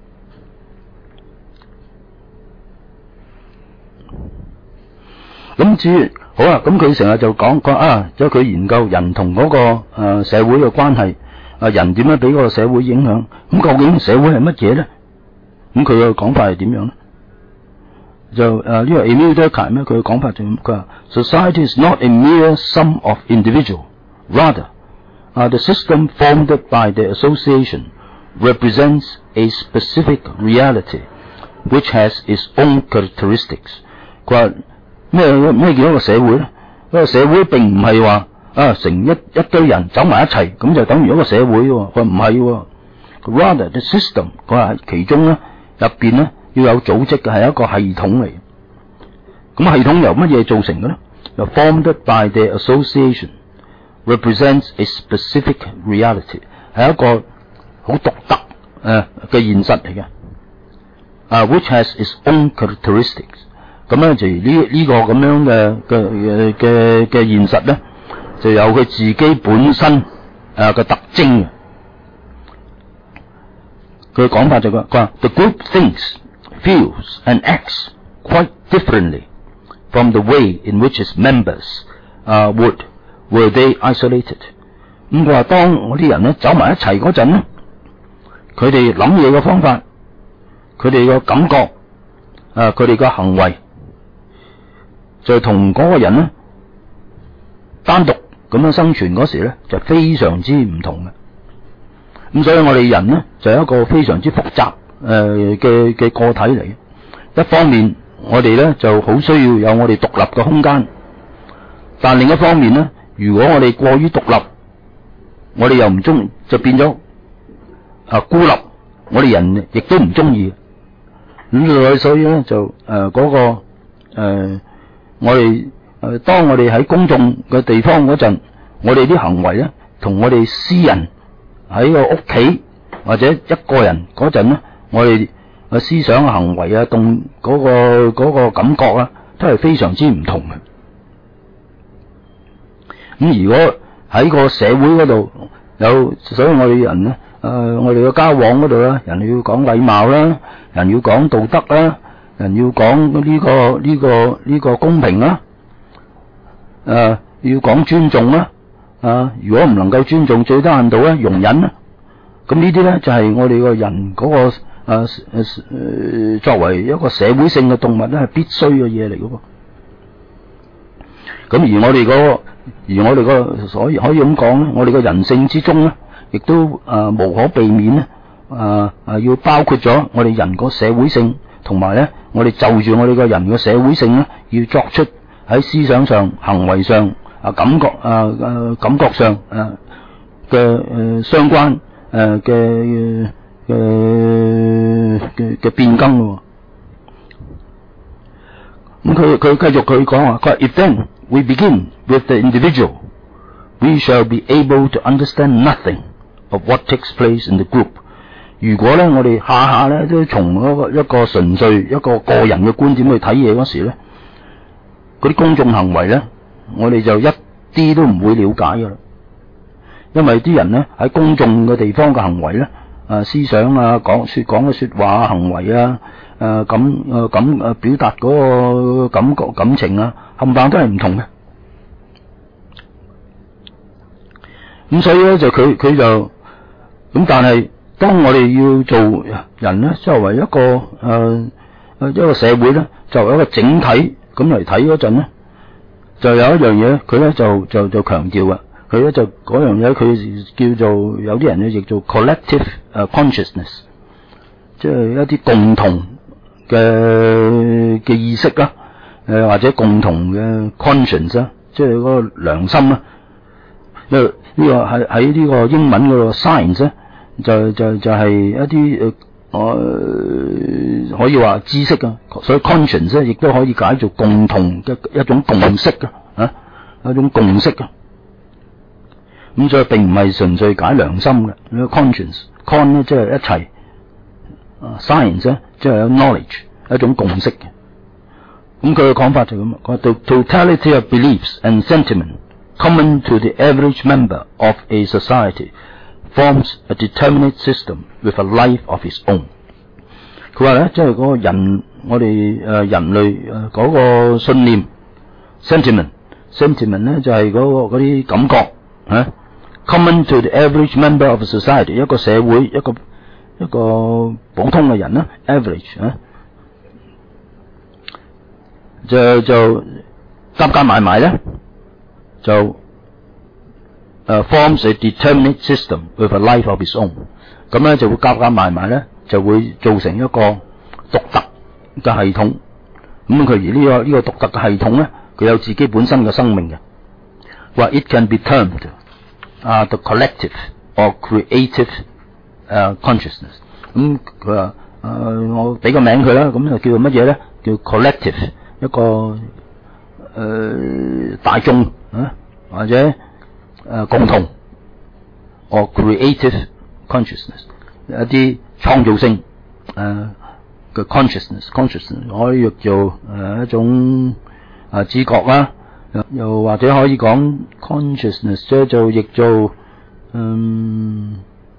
咁至於好啦，咁佢成日就講講啊，即係佢研究人同嗰、那個誒、呃、社會嘅關係，啊人點樣俾嗰個社會影響？咁究竟社會係乜嘢咧？咁佢嘅講法係點樣咧？就誒呢個 Emile Durkheim 咧，佢嘅講法就咁，佢話 Society is not a mere sum of individual, rather, uh, the system formed by the association represents a specific reality which has its own characteristics。佢話咩咩叫一個社會咧？一個社會並唔係話啊成一一堆人走埋一齊咁就等於一個社會喎。佢話唔係喎 ，rather the system， 佢話其中咧入邊咧要有組織嘅係一個系統嚟。咁系統由乜嘢造成嘅咧？就 formed by the association represents a specific reality， 係一個好獨特誒嘅現實嚟嘅。啊 ，which has its own characteristics。咁咧就呢呢個咁樣嘅嘅嘅嘅現實咧，就有佢自己本身誒嘅特徵嘅。佢嘅講法就講，佢話 The group thinks, feels and acts quite differently from the way in which its members uh, would were they isolated。咁佢話當我啲人咧走埋一齊嗰陣咧，佢哋諗嘢嘅方法，佢哋嘅感覺，誒佢哋嘅行為。就同嗰個人咧單獨咁樣生存嗰時咧，就非常之唔同嘅。咁所以我哋人咧就係一個非常之複雜誒嘅嘅個體嚟。一方面我哋咧就好需要有我哋獨立嘅空間，但另一方面咧，如果我哋過於獨立，我哋又唔中，就變咗啊孤立，我哋人亦都唔中意。咁所以咧就誒嗰、呃嗰個誒。呃我哋誒，當我哋喺公眾嘅地方嗰陣，我哋啲行為咧，同我哋私人喺個屋企或者一個人嗰陣咧，我哋嘅思想行為啊，動嗰個嗰個感覺啊，都係非常之唔同嘅。咁如果喺個社會嗰度有，所以我哋人咧，誒、呃，我哋嘅交往嗰度咧，人要講禮貌啦，人要講道德啦。人要講呢個呢個呢個公平啦，誒要講尊重啦，啊如果唔能夠尊重，最低限度咧容忍啦，咁呢啲咧就係我哋個人嗰個誒誒誒作為一個社會性嘅動物咧係必須嘅嘢嚟嘅噃。咁而我哋嗰個而我哋個所以可以咁講咧，我哋個人性之中咧，亦都誒無可避免咧，誒誒要包括咗我哋人個社會性。同埋咧，我哋就住我哋個人嘅社會性咧，要作出喺思想上、行為上啊、感覺啊、誒感覺上誒嘅誒相關誒嘅嘅嘅嘅變更咯。咁佢佢繼續佢講話，佢話 If then we begin with the individual, we shall be able to understand nothing of what takes place in the group。如果咧，我哋下下咧都從一個一個純粹一個個人嘅觀點去睇嘢嗰時咧，嗰啲公眾行為咧，我哋就一啲都唔會了解噶啦。因為啲人咧喺公眾嘅地方嘅行為咧，啊思想啊講說講嘅說話啊行為啊，誒咁誒咁誒表達嗰個感覺感情啊，冚唪唥都係唔同嘅。咁所以咧就佢佢就咁，但係。當我哋要做人咧，作為一個誒誒、呃、一個社會咧，作為一個整體咁嚟睇嗰陣咧，就有一樣嘢，佢咧就就就強調啊，佢咧就嗰樣嘢，佢叫做有啲人咧譯做 collective 誒 consciousness， 即係一啲共同嘅嘅意識啦，誒、呃、或者共同嘅 conscience 啦，即係嗰個良心啦。因為呢個喺喺呢個英文嗰個 science 咧。 就就就係一啲誒我可以話知識啊，所以 conscience 咧亦都可以解做共同嘅一種共識嘅啊，一種共識嘅。咁所以並唔係純粹解良心嘅，呢個 conscience，con 咧即係一齊，啊 science 咧即係有 knowledge 一種共識嘅。咁佢嘅講法就咁，佢話 The totality of beliefs and sentiment common to the average member of a society forms a determinate system with a life of its own。佢話咧，即係嗰個人，我哋誒人類誒嗰個信念 sentiment，sentiment 咧就係嗰個嗰啲感覺啊。Common to the average member of a society， 一個社會一個一個普通嘅人啦 ，average 啊，就就夾夾埋埋咧，就誒、uh, forms a determinate system with a life of its own。咁咧就會夾夾埋埋咧，就會造成一個獨特嘅系統。咁佢而呢個呢個獨特嘅系統咧，佢有自己本身嘅生命嘅。話 it can be termed啊、uh, the collective or creative 誒、uh, consciousness。咁佢話誒我俾個名佢啦，咁就叫做乜嘢咧？叫 collective， 一個誒、呃、大眾啊，或者誒、呃、共同 or creative consciousness， 一啲創造性誒嘅 consciousness，consciousness 可以叫做誒一種啊知覺啦。又或者可以講 consciousness 即係做譯做嗯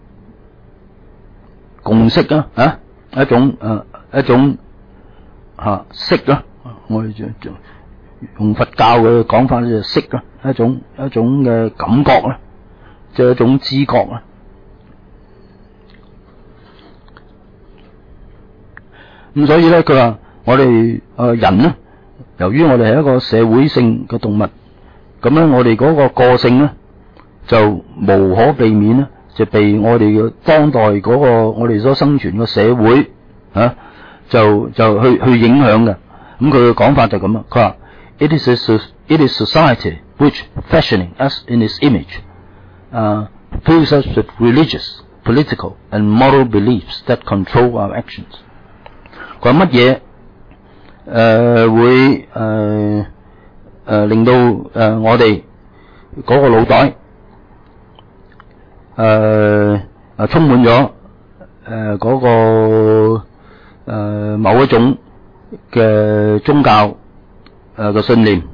共識啊，啊一種誒、啊、一種嚇識啦，我哋就就用佛教嘅講法就識啦，一種一種嘅感覺啦，即係一種知覺啦。咁所以咧，佢話我哋誒、呃、人咧。由於我哋係一個社會性嘅動物，咁咧我哋嗰個個性咧就無可避免咧，就被我哋嘅當代嗰個我哋所生存嘅社會啊，就就去去影響嘅。咁佢嘅講法就咁啊，佢話 It is a, it is society which fashioning us in its image, uh, fills us with religious, political and moral beliefs that control our actions。佢話乜嘢？誒、呃、會誒誒、呃呃、令到誒、呃、我哋嗰個腦袋誒誒充滿咗誒嗰個誒、呃、某一種嘅宗教誒嘅、呃、信念，誒、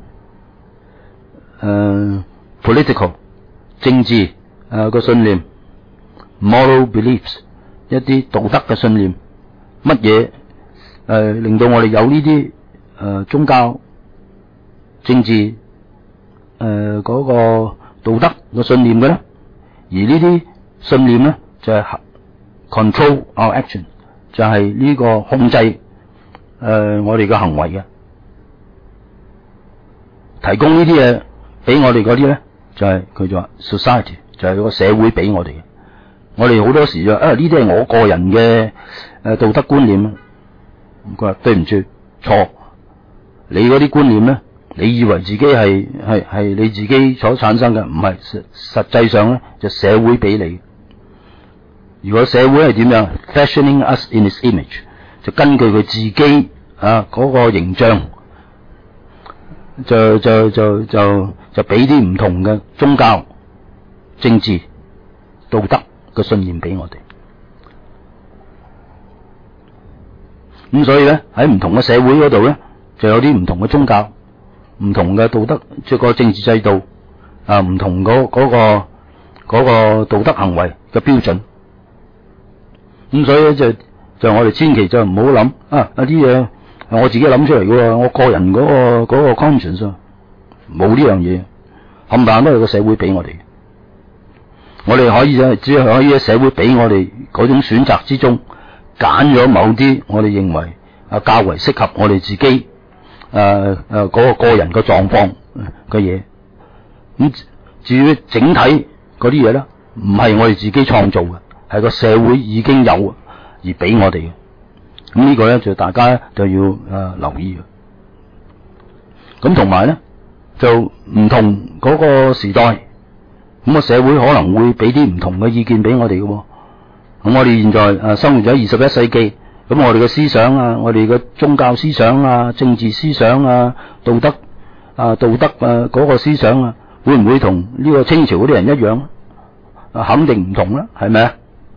呃、political 政治誒嘅、呃、信念 ，moral beliefs 一啲道德嘅信念，乜嘢？誒、呃，令到我哋有呢啲誒宗教、政治誒嗰、呃那個道德嘅信念嘅咧，而呢啲信念咧就係、是、control our action， 就係呢個控制誒、呃、我哋嘅行為嘅，提供呢啲嘢俾我哋嗰啲咧，就係、是、佢就話 society， 就係個社會俾我哋嘅。我哋好多時就啊呢啲係我個人嘅誒道德觀念。佢話對唔住，錯，你嗰啲觀念咧，你以為自己係係係你自己所產生嘅，唔係實實際上咧就社會俾你。如果社會係點樣 fashioning us in its image， 就根據佢自己啊嗰、那個形象，就就就就就俾啲唔同嘅宗教、政治、道德嘅信念俾我哋。咁所以咧喺唔同嘅社會嗰度咧，就有啲唔同嘅宗教、唔同嘅道德，即係個政治制度啊，唔同嗰嗰個嗰個道德行為嘅標準。咁所以咧就就我哋千祈就唔好諗啊！一啲嘢我自己諗出嚟嘅喎，我個人嗰個嗰個 conscience 冇呢樣嘢，冚唪唥都係個社會俾我哋。我哋可以就只係可以喺社會俾我哋嗰種選擇之中，揀咗某啲我哋認為啊較為適合我哋自己誒誒嗰個個人嘅狀況嘅嘢。咁至於整體嗰啲嘢咧，唔係我哋自己創造嘅，係個社會已經有而俾我哋嘅。咁呢個咧就大家就要誒、呃、留意嘅。咁同埋咧就唔同嗰個時代，咁個社會可能會俾啲唔同嘅意見俾我哋嘅喎。 咁我哋現在誒生活咗二十一世紀，咁我哋嘅思想啊，我哋嘅宗教思想啊、政治思想啊、道德啊、道德啊嗰個思想啊，會唔會同呢個清朝嗰啲人一樣？啊，肯定唔同啦，係咪啊？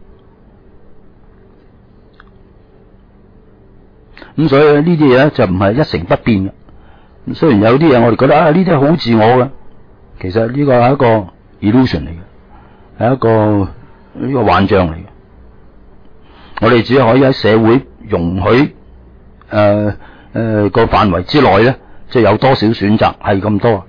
咁所以呢啲嘢咧就唔係一成不變嘅。雖然有啲嘢我哋覺得啊呢啲好自我嘅，其實呢個係一個 illusion 嚟嘅，係一個呢個幻象嚟嘅。我哋只可以喺社會容許誒誒個範圍之內咧，即係有多少選擇係咁多。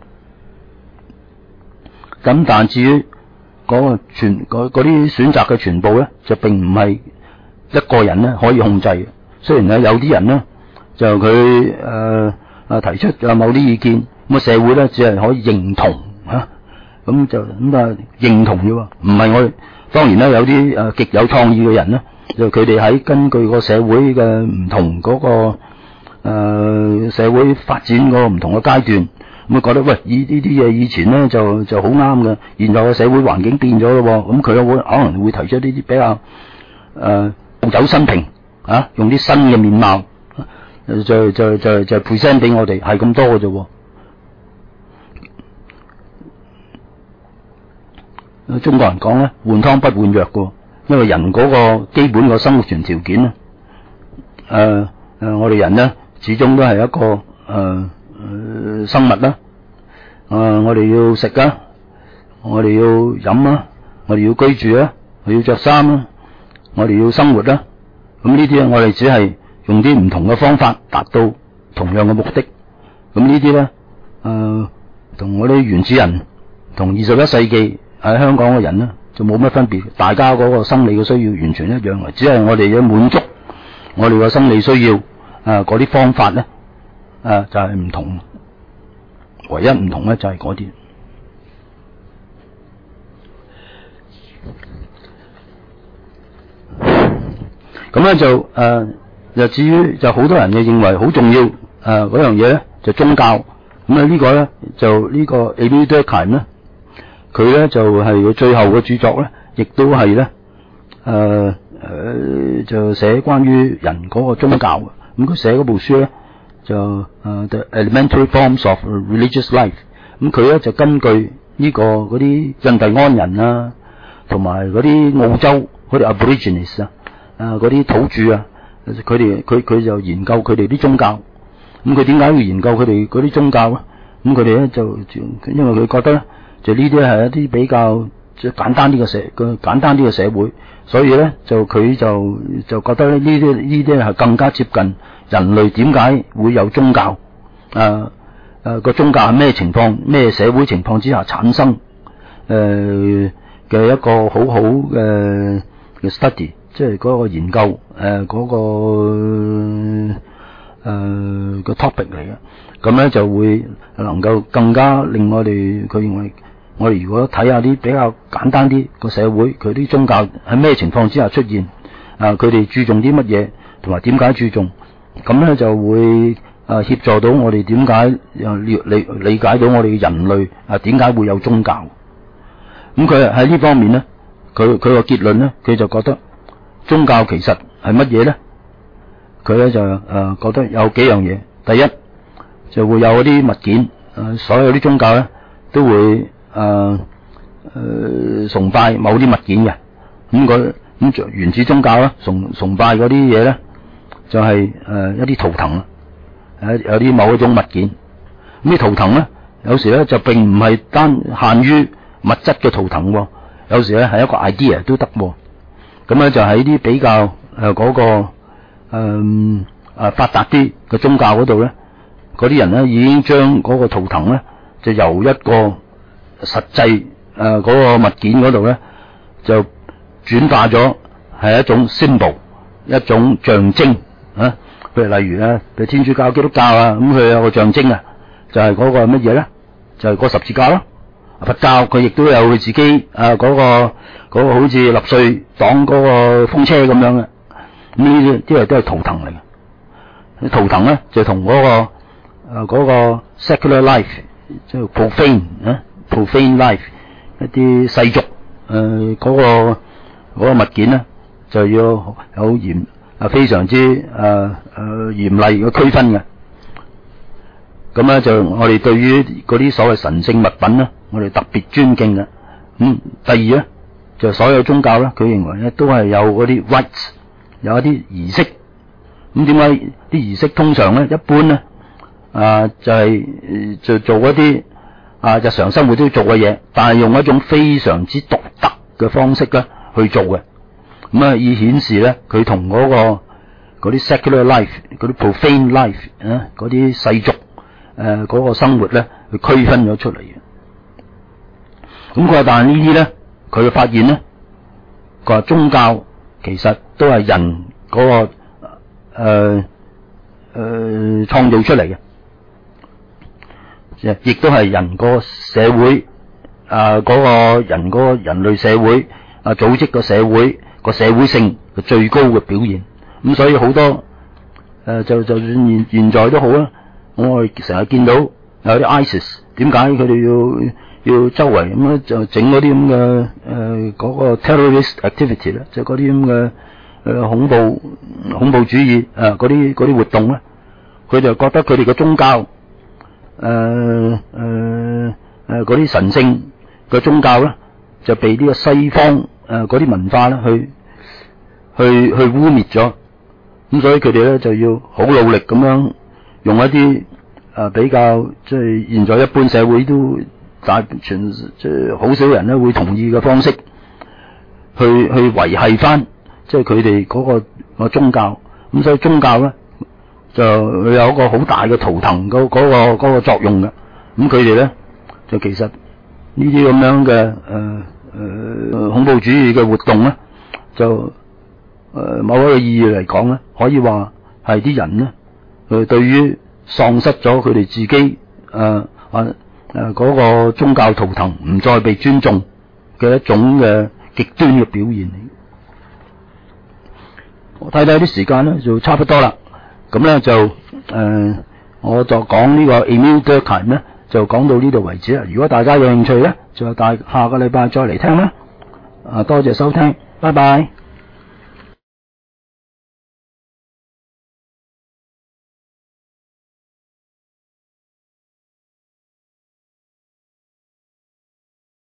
咁但至於嗰個全嗰嗰啲選擇嘅全部咧，就並唔係一個人咧可以控制嘅。雖然咧有啲人咧就佢誒誒提出有某啲意見，咁啊社會咧只係可以認同嚇，咁、啊、就咁啊認同啫喎，唔係我哋當然啦，有啲誒極有創意嘅人咧，就佢哋喺根據個社會嘅唔同嗰、嗰個、呃、社會發展嗰個唔同嘅階段。咁啊覺得喂，以呢啲嘢以前咧就就好啱嘅，現在嘅社會環境變咗咯，咁佢會可能會提出呢啲比較誒舊酒新瓶啊，用啲新嘅面貌，就就就就 present 俾我哋，係咁多嘅啫。中國人講咧，換湯不換藥嘅，因為人嗰個基本個生活存條件咧，誒、呃、誒，我哋人咧始終都係一個誒。呃呃、生物啦，啊、呃，我哋要食啊，我哋要飲啊，我哋要居住啊，我哋要着衫啊，我哋要生活啦。咁呢啲咧，我哋只係用啲唔同嘅方法達到同樣嘅目的。咁呢啲咧，誒、呃，同我哋原始人同二十一世紀喺香港嘅人咧，就冇乜分別。大家嗰個生理嘅需要完全一樣嘅，只係我哋要滿足我哋嘅生理需要啊嗰啲方法咧。啊，就係、是、唔同，唯一唔同咧就係嗰啲。咁咧就誒，又、呃、至於就好多人嘅認為好重要誒嗰樣嘢咧，就宗教。咁啊呢個咧就呢個 Émile Durkheim 咧，佢咧就係、是、佢最後嘅著作咧，亦都係咧誒誒就寫關於人嗰個宗教嘅。咁佢寫嗰部書咧。就誒、uh, The Elementary Forms of Religious Life，咁佢咧就根據呢、這個嗰啲印第安人啊，同埋嗰啲澳洲嗰啲 Aborigines 啊，誒嗰啲土著啊，佢哋佢佢就研究佢哋啲宗教。咁佢點解要研究佢哋嗰啲宗教咧？咁佢哋咧就因為佢覺得咧，就呢啲係一啲比較即係簡單啲嘅社個簡單啲嘅社會，所以咧就佢就就覺得咧呢啲呢啲係更加接近人類點解會有宗教？誒誒個宗教係咩情況、咩社會情況之下產生誒嘅、呃、一個好好嘅嘅 study，即係嗰個研究誒嗰、呃嗰個誒、呃、個 topic 嚟嘅。咁咧就會能夠更加令我哋佢認為，我哋如果睇下啲比較簡單啲個社會，佢啲宗教喺咩情況之下出現？啊，佢哋注重啲乜嘢，同埋點解注重？咁咧就會誒協助到我哋點解誒理理解到我哋人類啊點解會有宗教？咁佢喺呢方面咧，佢佢個結論咧，佢就覺得宗教其實係乜嘢咧？佢咧就誒、呃、覺得有幾樣嘢。第一就會有嗰啲物件，誒、呃、所有啲宗教咧都會誒誒、呃呃、崇拜某啲物件嘅。咁佢咁原始宗教咧崇崇拜嗰啲嘢咧。就係、是、誒、呃、一啲圖騰啊，誒有啲某一種物件。咁啲圖騰咧，有時咧就並唔係單限於物質嘅圖騰喎，有時咧係一個 idea 都得喎。咁咧就喺啲比較誒嗰、呃那個誒誒、呃、發達啲嘅宗教嗰度咧，嗰啲人咧已經將嗰個圖騰咧就由一個實際誒嗰、呃那個物件嗰度咧就轉化咗係一種 symbol， 一種象徵。啊，譬如例如咧，譬如天主教、基督教啊，咁佢有個象徵啊，就係、是、嗰個乜嘢咧？就係、是、個十字架咯。佛教佢亦都有佢自己啊嗰、那個嗰、那個好似納粹黨嗰個風車咁樣嘅。咁呢啲啲係都係圖騰嚟嘅。圖騰咧就同嗰、那個誒嗰、啊那個 secular life 即係 profane 啊 profane life 一啲世俗誒嗰、呃那個嗰、那個物件咧。 就要有嚴啊非常之誒誒嚴厲嘅區分嘅。咁咧就我哋對於嗰啲所謂神聖物品咧，我哋特別尊敬嘅。咁、嗯、第二咧就所有宗教咧，佢認為咧都係有嗰啲 rites， 有一啲儀式。咁點解啲儀式通常咧一般咧啊就係、是、就做一啲啊日常生活都要做嘅嘢，但係用一種非常之獨特嘅方式咧去做嘅。咁啊以顯示咧佢同嗰個嗰啲 secular life 嗰啲 profane life 啊嗰啲世俗誒嗰、呃嗰個生活咧去區分咗出嚟嘅。咁佢話但係呢啲咧佢就發現咧，佢話宗教其實都係人嗰、嗰個誒誒創造出嚟嘅，亦都係人個社會啊嗰、呃嗰個人嗰個人類社會啊組織個社會個社會性嘅最高嘅表現。咁所以好多誒、呃、就就算現現在都好啦，我哋成日見到有啲 ISIS， 點解佢哋要要周圍咁樣就整嗰啲咁嘅誒嗰個 terrorist activity 咧，即係嗰啲咁嘅誒恐怖恐怖主義誒嗰啲嗰啲活動咧，佢就覺得佢哋嘅宗教誒誒誒嗰啲神聖嘅宗教咧，就被呢個西方誒嗰啲文化咧去去去污滅咗。咁所以佢哋咧就要好努力咁樣用一啲誒比較即係現在一般社會都大全即係好少人咧會同意嘅方式，去去維繫翻即係佢哋嗰個個宗教。咁所以宗教咧就有一個好大嘅圖騰嗰嗰個嗰個作用嘅。咁佢哋咧就其實呢啲咁樣嘅誒誒恐怖主義嘅活動咧，就誒某一個意義嚟講咧，可以話係啲人咧佢對於喪失咗佢哋自己誒啊誒嗰個宗教圖騰唔再被尊重嘅一種嘅極端嘅表現嚟。我睇睇啲時間咧就差不多啦，咁咧就誒、呃、我就講呢個 Emile Durkheim 咧就講到呢度為止啦。如果大家有興趣咧，就大下個禮拜再嚟聽啦。啊，多謝收聽，拜拜。